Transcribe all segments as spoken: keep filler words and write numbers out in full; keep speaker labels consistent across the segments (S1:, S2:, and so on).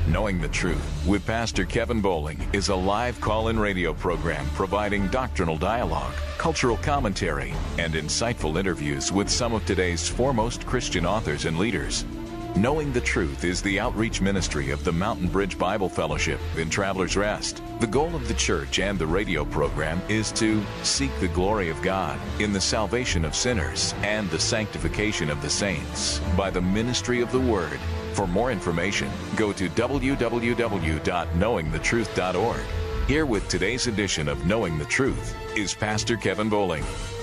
S1: Knowing the Truth with Pastor Kevin Bowling is a live call-in radio program providing doctrinal dialogue, cultural commentary, and insightful interviews with some of today's foremost Christian authors and leaders. Knowing the Truth is the outreach ministry of the Mountain Bridge Bible Fellowship in Travelers Rest. The goal of the church and the radio program is to seek the glory of God in the salvation of sinners and the sanctification of the saints by the ministry of the Word. For more information, go to w w w dot knowing the truth dot org. Here with today's edition of Knowing the Truth is Pastor Kevin Bowling.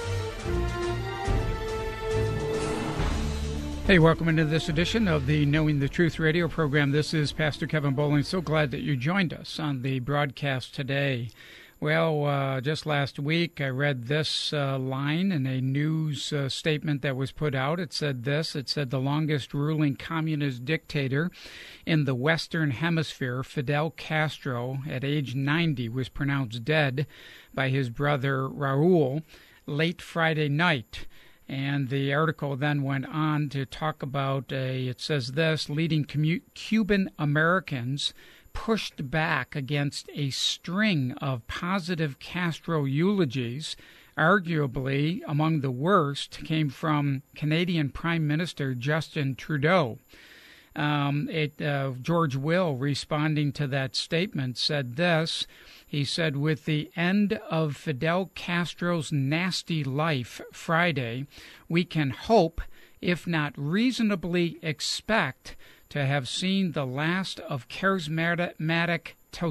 S2: Hey, welcome into this edition of the Knowing the Truth radio program. This is Pastor Kevin Bowling. So glad that you joined us on the broadcast today. Well, uh, just last week I read this uh, line in a news uh, statement that was put out. It said this. It said the longest ruling communist dictator in the Western Hemisphere, Fidel Castro, at age ninety, was pronounced dead by his brother Raul late Friday night. And the article then went on to talk about, a, it says this, leading commu- Cuban Americans pushed back against a string of positive Castro eulogies. Arguably, among the worst came from Canadian Prime Minister Justin Trudeau. Um, it, uh, George Will, responding to that statement, said this. He said, with the end of Fidel Castro's nasty life Friday, we can hope, if not reasonably expect, to have seen the last of charismatic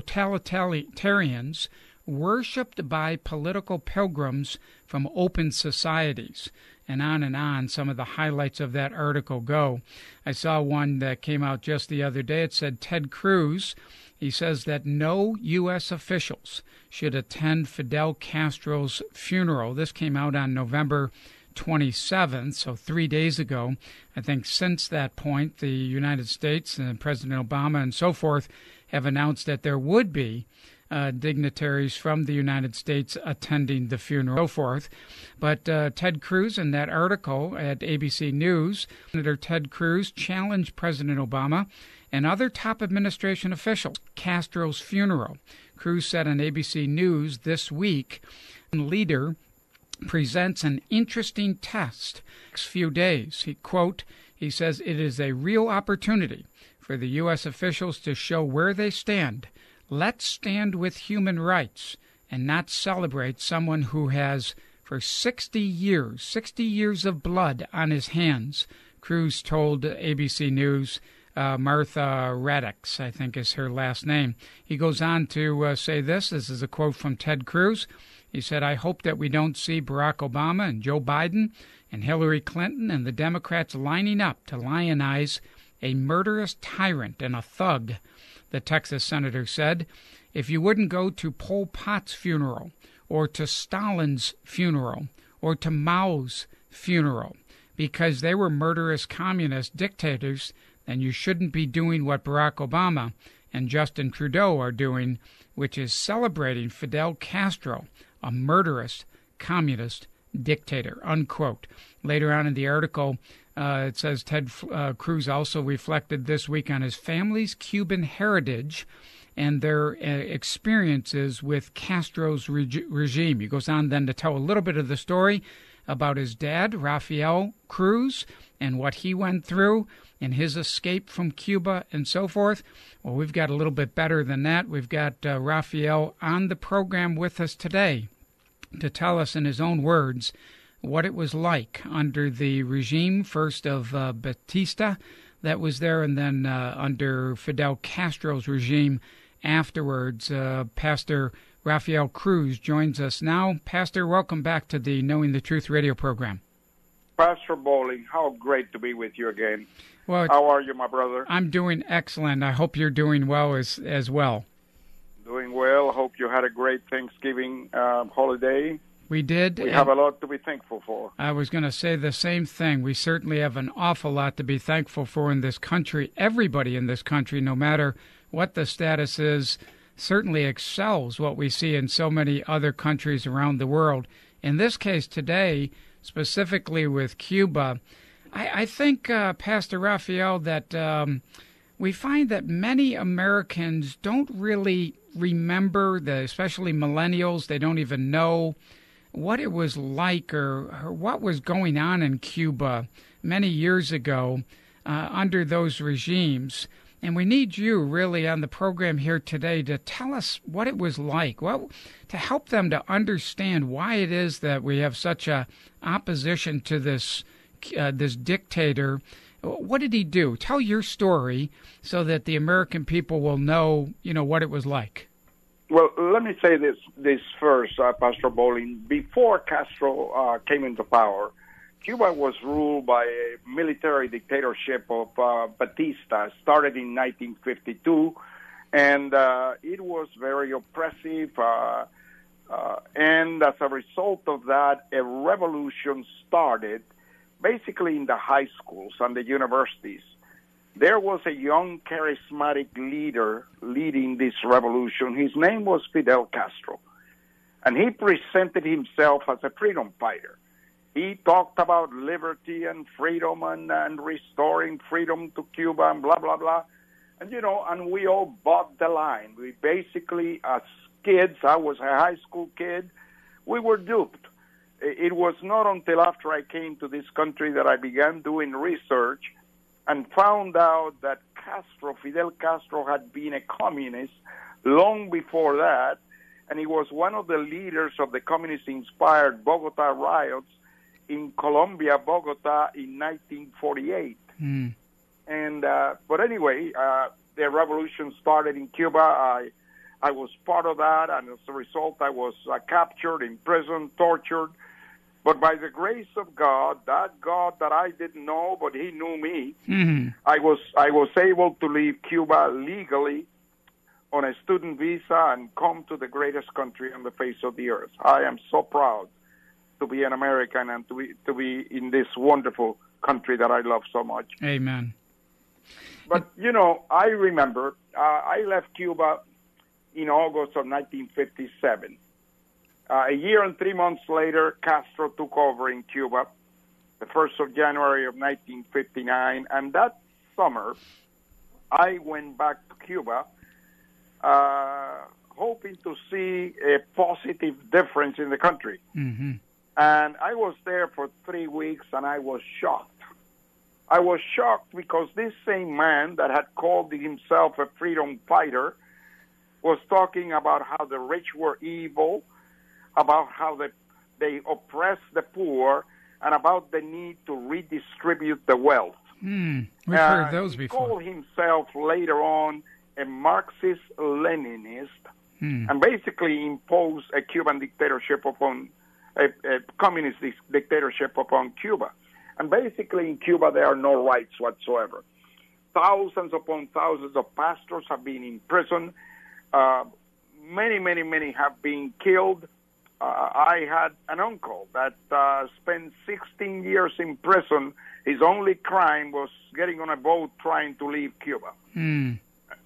S2: totalitarians worshipped by political pilgrims from open societies. And on and on, some of the highlights of that article go. I saw one that came out just the other day. It said Ted Cruz. He says that no U S officials should attend Fidel Castro's funeral. This came out on November twenty-seventh, so three days ago. I think since that point, the United States and President Obama and so forth have announced that there would be uh, dignitaries from the United States attending the funeral and so forth. But uh, Ted Cruz, in that article at A B C News, Senator Ted Cruz challenged President Obama and other top administration officials at Castro's funeral. Cruz said on A B C News this week, leader presents an interesting test next few days. He, quote, he says, it is a real opportunity for the U S officials to show where they stand. Let's stand with human rights and not celebrate someone who has, for sixty years, sixty years of blood on his hands, Cruz told A B C News. Uh, Martha Raddatz, I think is her last name. He goes on to uh, say this. This is a quote from Ted Cruz. He said, I hope that we don't see Barack Obama and Joe Biden and Hillary Clinton and the Democrats lining up to lionize a murderous tyrant and a thug, the Texas senator said. If you wouldn't go to Pol Pot's funeral or to Stalin's funeral or to Mao's funeral because they were murderous communist dictators, then you shouldn't be doing what Barack Obama and Justin Trudeau are doing, which is celebrating Fidel Castro, a murderous communist dictator, unquote. Later on in the article, uh, it says Ted uh, Cruz also reflected this week on his family's Cuban heritage and their uh, experiences with Castro's reg- regime. He goes on then to tell a little bit of the story about his dad, Rafael Cruz, and what he went through and his escape from Cuba and so forth. Well, we've got a little bit better than that. We've got uh, Rafael on the program with us today to tell us in his own words what it was like under the regime, first of uh, Batista that was there, and then uh, under Fidel Castro's regime afterwards. Uh, Pastor Rafael Cruz joins us now. Pastor, welcome back to the Knowing the Truth radio program.
S3: Pastor Bowling, how great to be with you again.
S2: Well,
S3: how are you, my brother?
S2: I'm doing excellent. I hope you're doing well as as well.
S3: Doing well. Hope you had a great Thanksgiving uh, holiday.
S2: We did.
S3: We have a lot to be thankful for.
S2: I was going to say the same thing. We certainly have an awful lot to be thankful for in this country. Everybody in this country, no matter what the status is, certainly excels what we see in so many other countries around the world. In this case today, specifically with Cuba, I, I think, uh, Pastor Rafael, that um, we find that many Americans don't really remember, the, especially millennials, they don't even know what it was like or, or what was going on in Cuba many years ago uh, under those regimes. And we need you really on the program here today to tell us what it was like, well, to help them to understand why it is that we have such a opposition to this uh, this dictator. What did he do? Tell your story so that the American people will know, you know, what it was like.
S3: Well, let me say this this first, uh, Pastor Bowling. Before Castro uh, came into power, Cuba was ruled by a military dictatorship of uh, Batista, started in nineteen fifty-two, and uh, it was very oppressive. Uh, uh, and as a result of that, a revolution started basically in the high schools and the universities. There was a young, charismatic leader leading this revolution. His name was Fidel Castro, and he presented himself as a freedom fighter. He talked about liberty and freedom and, and restoring freedom to Cuba and blah, blah, blah. And, you know, and we all bought the line. We basically, as kids, I was a high school kid, we were duped. It was not until after I came to this country that I began doing research and found out that Castro, Fidel Castro, had been a communist long before that, and he was one of the leaders of the communist-inspired Bogota riots in Colombia, Bogota, in nineteen forty-eight. Mm. And uh, but anyway, uh, the revolution started in Cuba. I I was part of that, and as a result, I was uh, captured, imprisoned, tortured. But by the grace of God, that God that I didn't know, but He knew me, mm-hmm. I was I was able to leave Cuba legally on a student visa and come to the greatest country on the face of the earth. I am so proud to be an American and to be to be in this wonderful country that I love so much.
S2: Amen.
S3: But, you know, I remember uh, I left Cuba in August of nineteen fifty-seven. Uh, a year and three months later, Castro took over in Cuba, the first of January of nineteen fifty-nine. And that summer, I went back to Cuba, uh, hoping to see a positive difference in the country. Mm-hmm. And I was there for three weeks, and I was shocked. I was shocked because this same man that had called himself a freedom fighter was talking about how the rich were evil, about how the, they oppress the poor, and about the need to redistribute the wealth.
S2: Mm, we've uh, heard those before.
S3: He called himself later on a Marxist-Leninist, mm. and basically imposed a Cuban dictatorship upon, a, a communist dictatorship upon Cuba. And basically in Cuba there are no rights whatsoever. Thousands upon thousands of pastors have been imprisoned. Uh, many, many, many have been killed. Uh, I had an uncle that uh, spent sixteen years in prison. His only crime was getting on a boat trying to leave Cuba. Mm.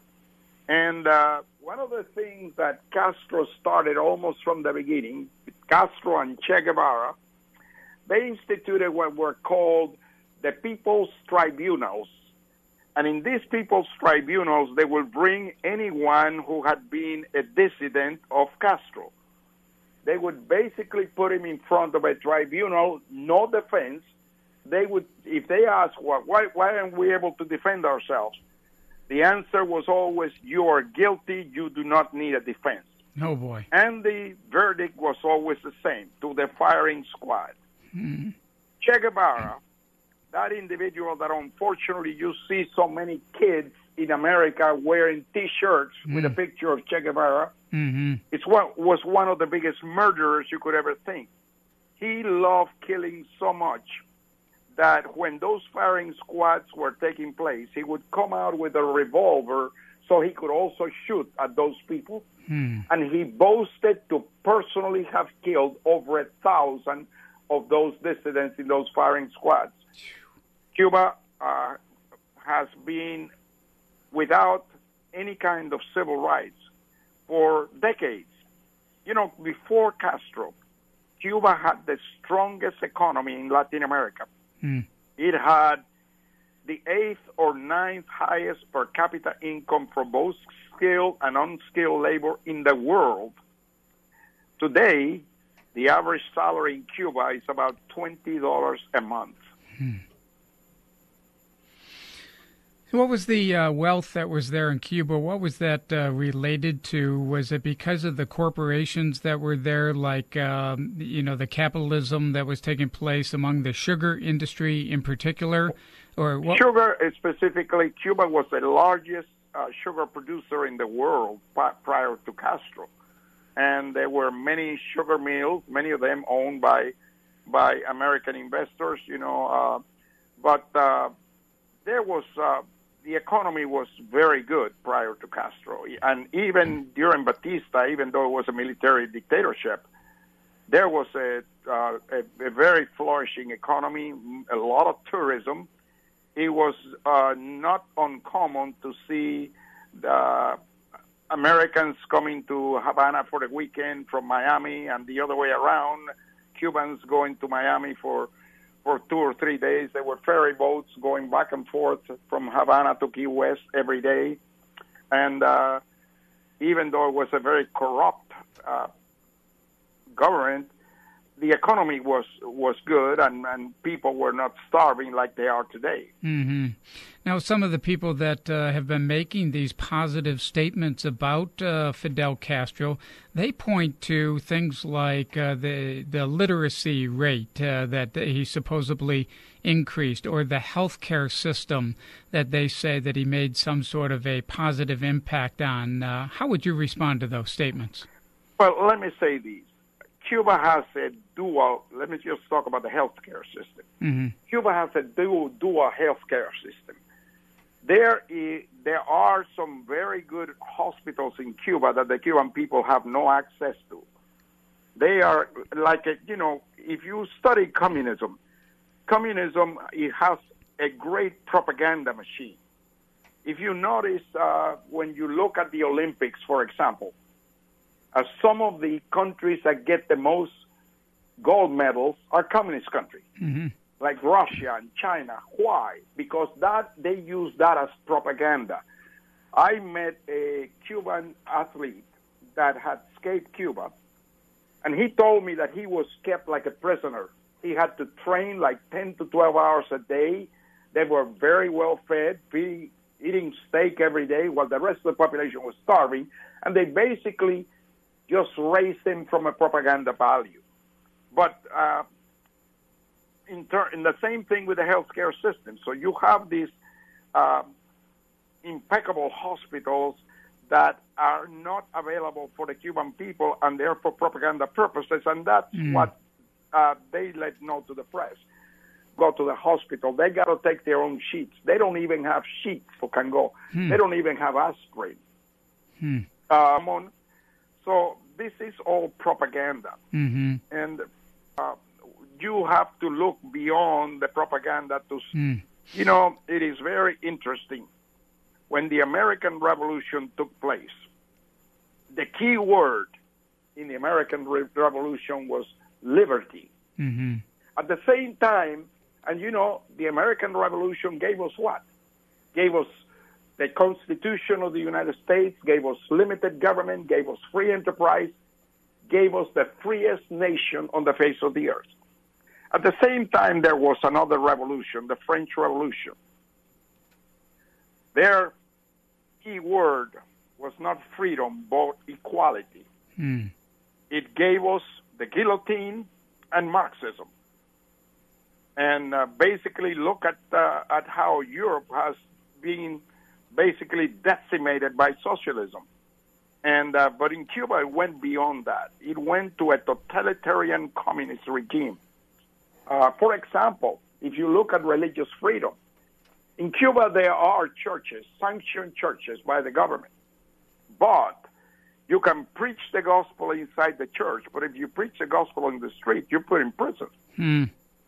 S3: And uh, one of the things that Castro started almost from the beginning, Castro and Che Guevara, they instituted what were called the People's Tribunals. And in these People's Tribunals, they will bring anyone who had been a dissident of Castro. They would basically put him in front of a tribunal, no defense. They would, if they ask, well, why, why aren't we able to defend ourselves? The answer was always, you are guilty, you do not need a defense.
S2: Oh, boy.
S3: And the verdict was always the same, to the firing squad. Mm-hmm. Che Guevara, that individual that unfortunately you see so many kids in America wearing T-shirts mm-hmm. with a picture of Che Guevara, mm-hmm. it's what was one of the biggest murderers you could ever think. He loved killing so much that when those firing squads were taking place, he would come out with a revolver so he could also shoot at those people. Mm. And he boasted to personally have killed over a thousand of those dissidents in those firing squads. Cuba uh, has been without any kind of civil rights for decades. You know, before Castro, Cuba had the strongest economy in Latin America. Mm. It had the eighth or ninth highest per capita income for both skilled and unskilled labor in the world. Today, the average salary in Cuba is about twenty dollars a month.
S2: Hmm. So what was the uh, wealth that was there in Cuba? What was that uh, related to? Was it because of the corporations that were there, like, um, you know, the capitalism that was taking place among the sugar industry in particular? Or what?
S3: Sugar, specifically, Cuba was the largest uh, sugar producer in the world prior to Castro. And there were many sugar mills, many of them owned by by American investors, you know. Uh, but uh, there was... Uh, The economy was very good prior to Castro. And even during Batista, even though it was a military dictatorship, there was a, uh, a, a very flourishing economy, a lot of tourism. It was uh, not uncommon to see the Americans coming to Havana for the weekend from Miami and the other way around, Cubans going to Miami for for two or three days. There were ferry boats going back and forth from Havana to Key West every day. And uh, even though it was a very corrupt uh, government, the economy was was good, and, and people were not starving like they are today.
S2: Mm-hmm. Now, some of the people that uh, have been making these positive statements about uh, Fidel Castro, they point to things like uh, the the literacy rate uh, that he supposedly increased, or the healthcare system that they say that he made some sort of a positive impact on. Uh, how would you respond to those statements?
S3: Well, let me say these. Cuba has a dual, let me just talk about the healthcare system.
S2: Mm-hmm.
S3: Cuba has a dual, dual healthcare system. There, is, there are some very good hospitals in Cuba that the Cuban people have no access to. They are like, a, you know, if you study communism, communism, it has a great propaganda machine. If you notice, uh, when you look at the Olympics, for example, Uh, some of the countries that get the most gold medals are communist countries,
S2: mm-hmm.
S3: like Russia and China. Why? Because that they use that as propaganda. I met a Cuban athlete that had escaped Cuba, and he told me that he was kept like a prisoner. He had to train like ten to twelve hours a day. They were very well fed, eating steak every day, while the rest of the population was starving, and they basically just raised him from a propaganda value. But uh, in, ter- in the same thing with the healthcare system. So you have these uh, impeccable hospitals that are not available for the Cuban people, and they're for propaganda purposes, and that's mm. what uh, they let know to the press. Go to the hospital. They got to take their own sheets. They don't even have sheets for can go. Mm. They don't even have aspirin. Mm. Um, on, So this is all propaganda.
S2: Mm-hmm.
S3: And uh, you have to look beyond the propaganda to, mm. you know, it is very interesting. When the American Revolution took place, the key word in the American Re- Revolution was liberty.
S2: Mm-hmm.
S3: At the same time, and you know, the American Revolution gave us what? Gave us the Constitution of the United States, gave us limited government, gave us free enterprise, gave us the freest nation on the face of the earth. At the same time, there was another revolution, the French Revolution. Their key word was not freedom, but equality.
S2: Mm.
S3: It gave us the guillotine and Marxism. And uh, basically look at, uh, at how Europe has been basically decimated by socialism. And uh, but in Cuba, it went beyond that. It went to a totalitarian communist regime. Uh, for example, if you look at religious freedom, in Cuba there are churches, sanctioned churches by the government. But you can preach the gospel inside the church, but if you preach the gospel in the street, you're put in prison.
S2: Hmm.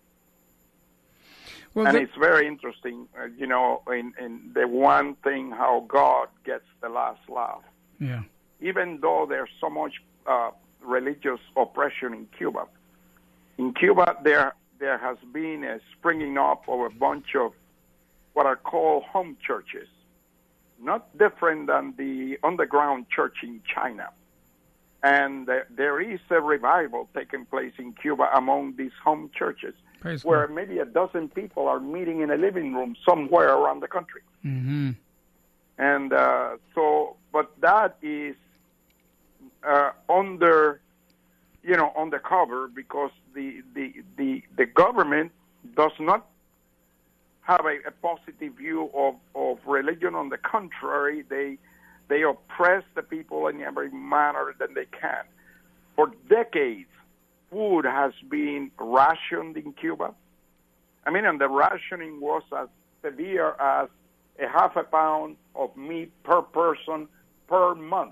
S2: Well,
S3: and
S2: the...
S3: it's very interesting, uh, you know, in, in the one thing how God gets the last laugh.
S2: Yeah.
S3: Even though there's so much uh, religious oppression in Cuba, in Cuba there there has been a springing up of a bunch of what are called home churches, not different than the underground church in China. And uh, there is a revival taking place in Cuba among these home churches, Praise where God. maybe a dozen people are meeting in a living room somewhere around the country.
S2: Mm-hmm.
S3: And uh, so, but that is uh, under, you know, undercover because the, the, the, the government does not have a, a positive view of, of religion. On the contrary, they they oppress the people in every manner that they can. For decades, food has been rationed in Cuba. I mean, and the rationing was as severe as a half a pound of meat per person per month.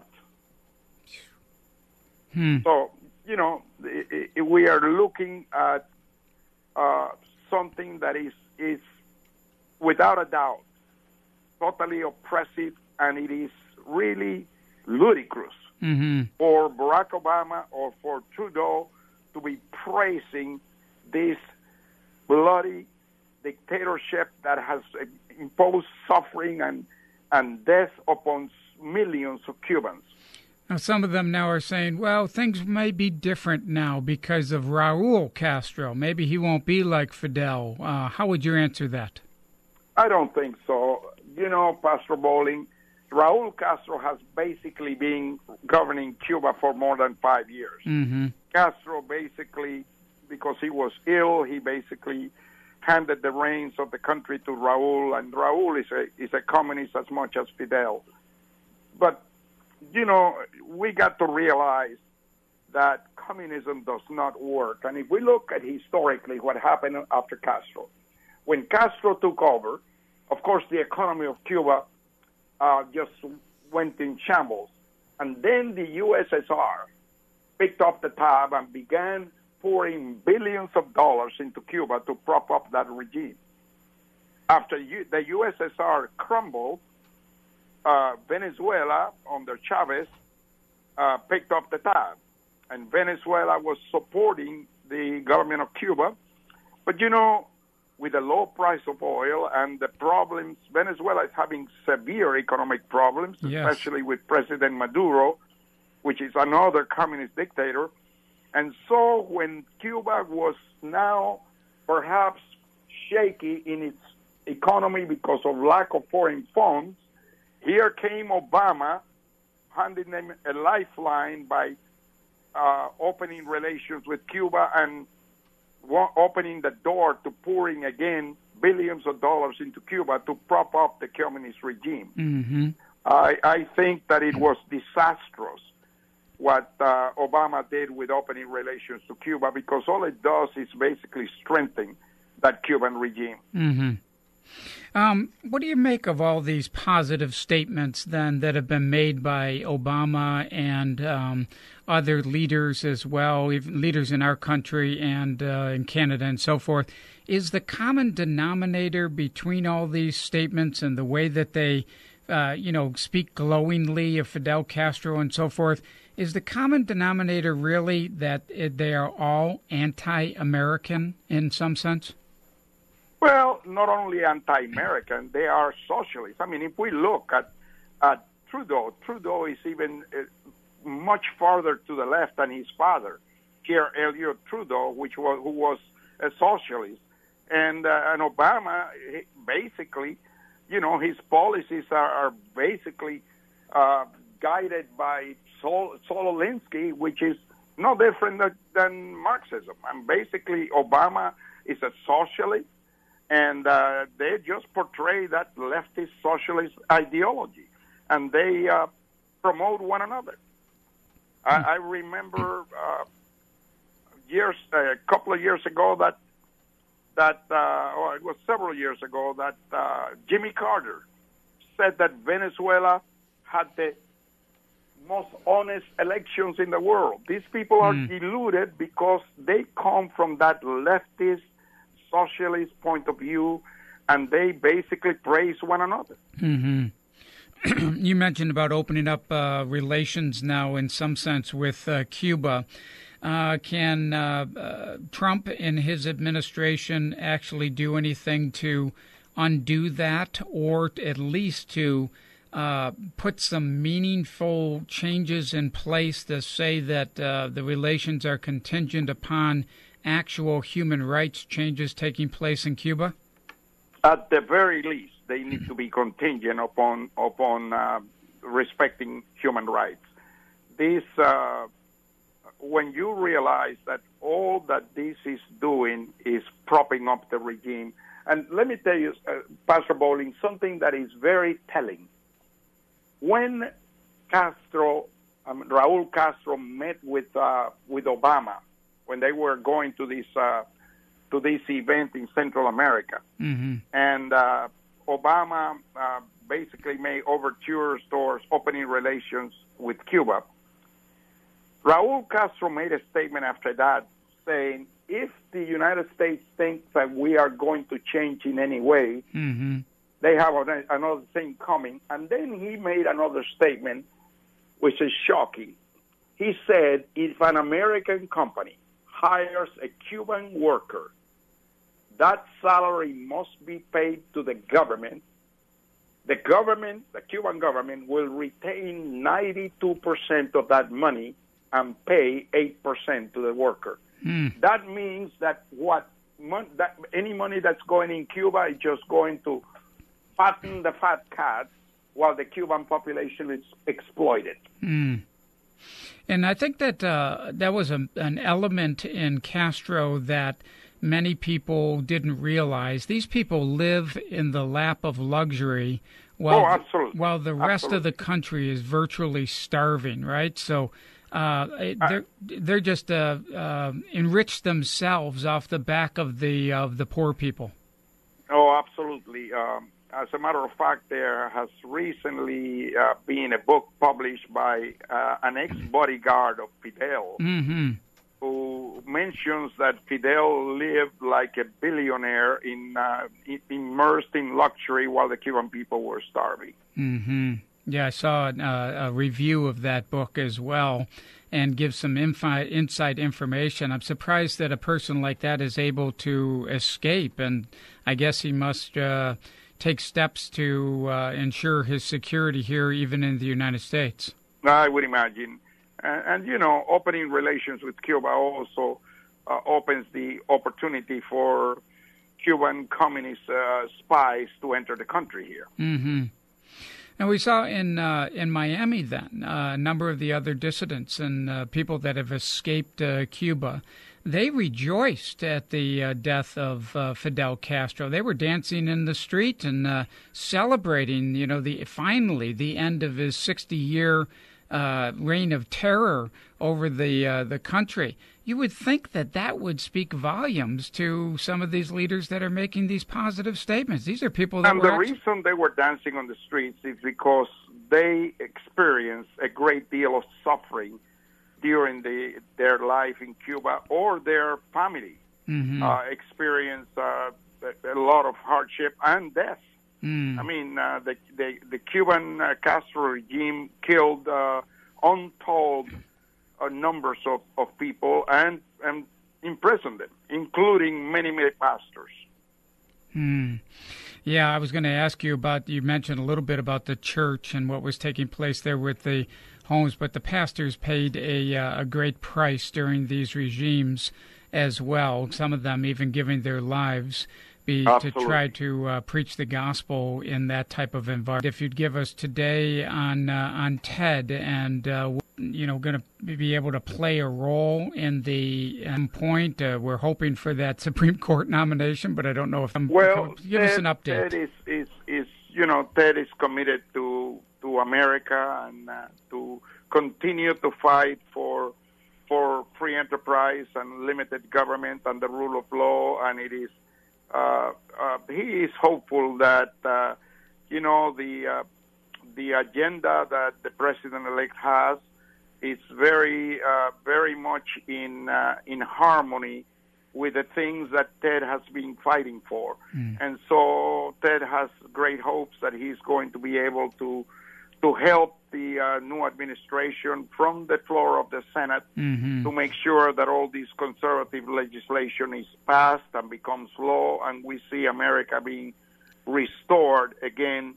S2: Hmm.
S3: So, you know, it, it, we are looking at uh, something that is, is, without a doubt, totally oppressive, and it is really ludicrous
S2: mm-hmm.
S3: for Barack Obama or for Trudeau to be praising this bloody dictatorship that has imposed suffering and, and death upon millions of Cubans.
S2: Now, some of them now are saying, well, things may be different now because of Raul Castro. Maybe he won't be like Fidel. Uh, how would you answer that?
S3: I don't think so. You know, Pastor Bowling, Raul Castro has basically been governing Cuba for more than five years.
S2: Mm-hmm.
S3: Castro basically, because he was ill, he basically handed the reins of the country to Raul, and Raul is a, is a communist as much as Fidel. But, you know, we got to realize that communism does not work. And if we look at historically what happened after Castro, when Castro took over, of course, the economy of Cuba uh, just went in shambles. And then the U S S R picked up the tab and began pouring billions of dollars into Cuba to prop up that regime. After U- the U S S R crumbled, uh, Venezuela, under Chavez, uh, picked up the tab. And Venezuela was supporting the government of Cuba. But, you know, with the low price of oil and the problems, Venezuela is having severe economic problems,
S2: yes.
S3: especially with President Maduro, which is another communist dictator. And so when Cuba was now perhaps shaky in its economy because of lack of foreign funds, here came Obama handing them a lifeline by uh, opening relations with Cuba and opening the door to pouring again billions of dollars into Cuba to prop up the communist regime.
S2: Mm-hmm.
S3: I, I think that it was disastrous what uh, Obama did with opening relations to Cuba, because all it does is basically strengthen that Cuban regime.
S2: Mm-hmm. Um, what do you make of all these positive statements then that have been made by Obama and um, other leaders as well, even leaders in our country and uh, in Canada and so forth? Is the common denominator between all these statements and the way that they, uh, you know, speak glowingly of Fidel Castro and so forth, is the common denominator really that they are all anti-American in some sense?
S3: Well, not only anti-American, they are socialists. I mean, if we look at, at Trudeau, Trudeau is even uh, much farther to the left than his father, Pierre Elliott Trudeau, which was who was a socialist, and uh, and Obama basically, you know, his policies are, are basically uh, guided by Sol, Saul Alinsky, which is no different than, than Marxism. And basically, Obama is a socialist. And uh, they just portray that leftist socialist ideology, and they uh, promote one another. I, I remember uh, years, a couple of years ago, that that, uh, or it was several years ago, that uh, Jimmy Carter said that Venezuela had the most honest elections in the world. These people are mm. deluded because they come from that leftist socialist point of view, and they basically praise one another.
S2: Mm-hmm. You mentioned about opening up uh, relations now in some sense with uh, Cuba. Uh, can uh, uh, Trump and his administration actually do anything to undo that, or at least to uh, put some meaningful changes in place to say that uh, the relations are contingent upon actual human rights changes taking place in Cuba?
S3: At the very least, they need to be contingent upon upon uh, respecting human rights. This, uh, when you realize that all that this is doing is propping up the regime, and let me tell you, uh, Pastor Bowling, something that is very telling. When Castro, um, Raúl Castro met with uh, with Obama, when they were going to this uh, to this event in Central America,
S2: mm-hmm.
S3: and uh, Obama uh, basically made overtures towards opening relations with Cuba. Raúl Castro made a statement after that saying, if the United States thinks that we are going to change in any way,
S2: mm-hmm.
S3: they have another thing coming. And then he made another statement, which is shocking. He said, if an American company hires a Cuban worker, that salary must be paid to the government. The government, the Cuban government, will retain ninety-two percent of that money and pay eight percent to the worker.
S2: Mm.
S3: That means that what mon- that any money that's going in Cuba is just going to fatten the fat cat while the Cuban population is exploited.
S2: Mm. And I think that uh, that was a, an element in Castro that many people didn't realize. These people live in the lap of luxury while,
S3: oh, absolutely.
S2: while the rest
S3: absolutely.
S2: of the country is virtually starving, right? So uh, they're, they're just uh, uh, enriched themselves off the back of the of the poor people.
S3: Oh, absolutely. Um, as a matter of fact, there has recently uh, been a book published by uh, an ex-bodyguard of Fidel,
S2: mm-hmm.
S3: who mentions that Fidel lived like a billionaire in uh, immersed in luxury while the Cuban people were starving.
S2: Mm-hmm. Yeah, I saw a, a review of that book as well, and gives some infi- inside information. I'm surprised that a person like that is able to escape, and I guess he must uh, take steps to uh, ensure his security here, even in the United States.
S3: I would imagine. And, and you know, opening relations with Cuba also uh, opens the opportunity for Cuban communist uh, spies to enter the country here.
S2: Mm-hmm. And we saw in uh, in Miami then uh, a number of the other dissidents and uh, people that have escaped uh, Cuba. They rejoiced at the uh, death of uh, Fidel Castro. They were dancing in the street and uh, celebrating, you know, the finally the end of his sixty-year uh, reign of terror over the uh, the country. You would think that that would speak volumes to some of these leaders that are making these positive statements. These are people that
S3: and
S2: were
S3: the
S2: actually...
S3: reason they were dancing on the streets is because they experienced a great deal of suffering during the, their life in Cuba, or their family
S2: mm-hmm.
S3: uh, experienced uh, a, a lot of hardship and death.
S2: Mm.
S3: I mean, uh, the, the the Cuban uh, Castro regime killed uh, untold uh, numbers of, of people and, and imprisoned them, including many, many pastors.
S2: Mm. Yeah, I was going to ask you about, you mentioned a little bit about the church and what was taking place there with the homes, but the pastors paid a, uh, a great price during these regimes as well, some of them even giving their lives be to try to uh, preach the gospel in that type of environment. If you'd give us today on uh, on Ted and uh, you know going to be able to play a role in the um, point, uh, we're hoping for that Supreme Court nomination, but I don't know if I'm.
S3: Well,
S2: give
S3: Ted,
S2: us an update.
S3: Ted is, is is you know Ted is committed to to America and uh, to continue to fight for for free enterprise and limited government and the rule of law, and it is. Uh, uh, he is hopeful that uh, you know the uh, the agenda that the president-elect has is very uh, very much in uh, in harmony with the things that Ted has been fighting for, mm. and so Ted has great hopes that he's going to be able to to help the uh, new administration from the floor of the Senate
S2: mm-hmm.
S3: to make sure that all this conservative legislation is passed and becomes law, and we see America being restored again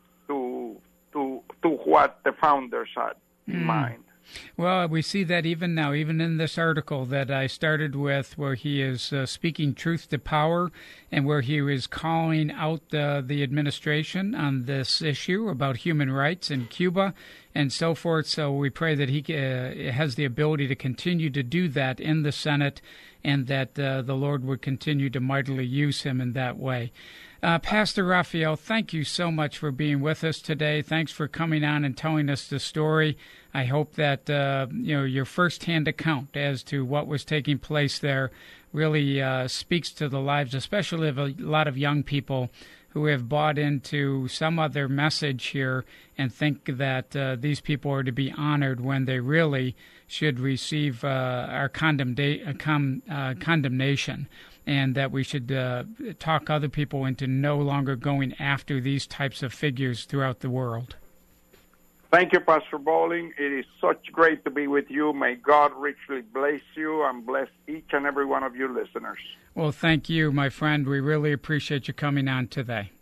S3: to to to what the founders had in
S2: Mm.
S3: mind.
S2: Well, we see that even now, even in this article that I started with, where he is uh, speaking truth to power and where he is calling out uh, the administration on this issue about human rights in Cuba and so forth. So we pray that he uh, has the ability to continue to do that in the Senate and that uh, the Lord would continue to mightily use him in that way. Uh, Pastor Raphael, thank you so much for being with us today. Thanks for coming on and telling us the story. I hope that uh, you know your firsthand account as to what was taking place there really uh, speaks to the lives, especially of a lot of young people who have bought into some other message here and think that uh, these people are to be honored when they really should receive uh, our condemna- uh, com- uh, condemnation. And that we should uh, talk other people into no longer going after these types of figures throughout the world.
S3: Thank you, Pastor Bowling. It is such great to be with you. May God richly bless you and bless each and every one of you listeners.
S2: Well, thank you, my friend. We really appreciate you coming on today.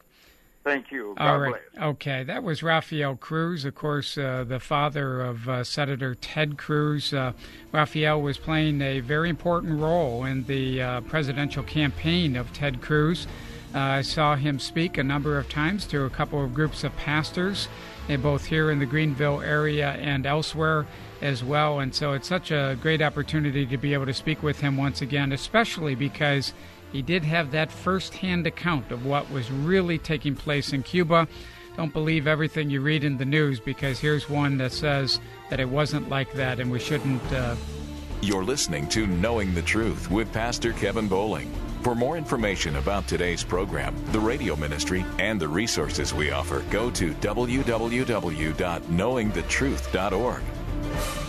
S3: Thank you. God
S2: All right.
S3: bless.
S2: Okay. That was Rafael Cruz, of course, uh, the father of uh, Senator Ted Cruz. Uh, Rafael was playing a very important role in the uh, presidential campaign of Ted Cruz. Uh, I saw him speak a number of times to a couple of groups of pastors, uh, both here in the Greenville area and elsewhere as well. And so it's such a great opportunity to be able to speak with him once again, especially because he did have that first-hand account of what was really taking place in Cuba. Don't believe everything you read in the news, because here's one that says that it wasn't like that and we shouldn't. Uh...
S1: You're listening to Knowing the Truth with Pastor Kevin Bowling. For more information about today's program, the radio ministry, and the resources we offer, go to w w w dot knowing the truth dot org.